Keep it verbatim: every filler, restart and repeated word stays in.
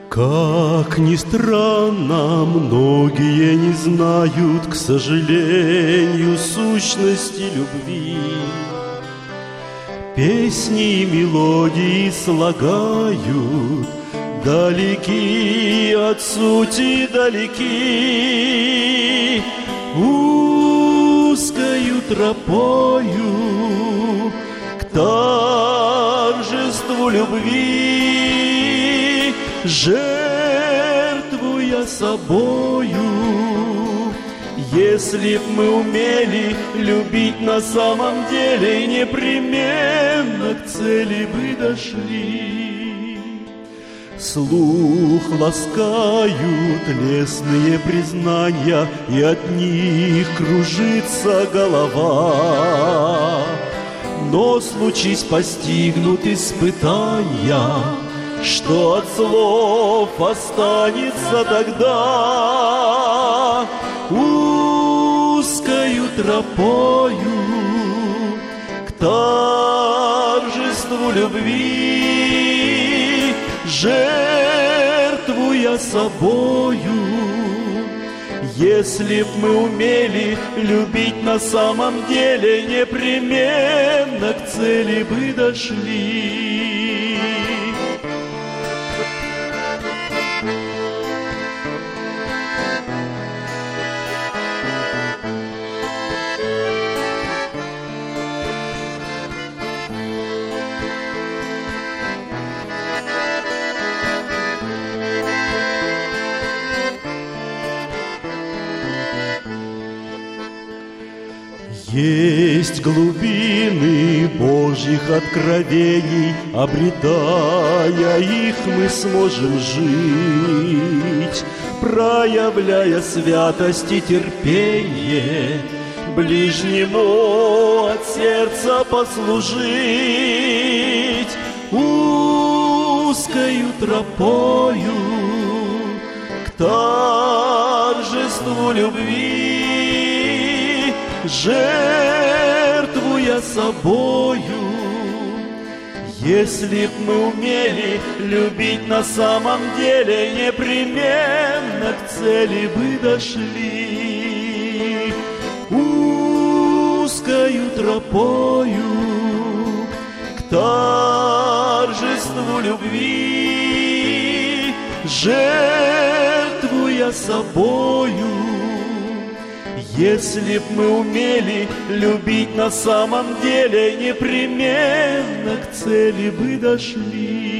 Как ни странно, многие не знают, к сожалению, сущности любви. Песни и мелодии слагают, далеки от сути далеки, узкою тропою к торжеству любви, жертвуя собою. Если б мы умели любить на самом деле, непременно к цели бы дошли. Слух ласкают лестные признания, и от них кружится голова. Но случись постигнут испытания, что от слов останется тогда? Узкою тропою к торжеству любви, жертвуя собою. Если б мы умели любить на самом деле, непременно к цели бы дошли. Есть глубины Божьих откровений, обретая их, мы сможем жить, проявляя святость и терпение, ближнему от сердца послужить. Узкою тропою к торжеству любви, жертвуя собою. Если б мы умели любить на самом деле, непременно к цели бы дошли. Узкою тропою к торжеству любви, жертвуя собою. Если б мы умели любить на самом деле, непременно к цели бы дошли.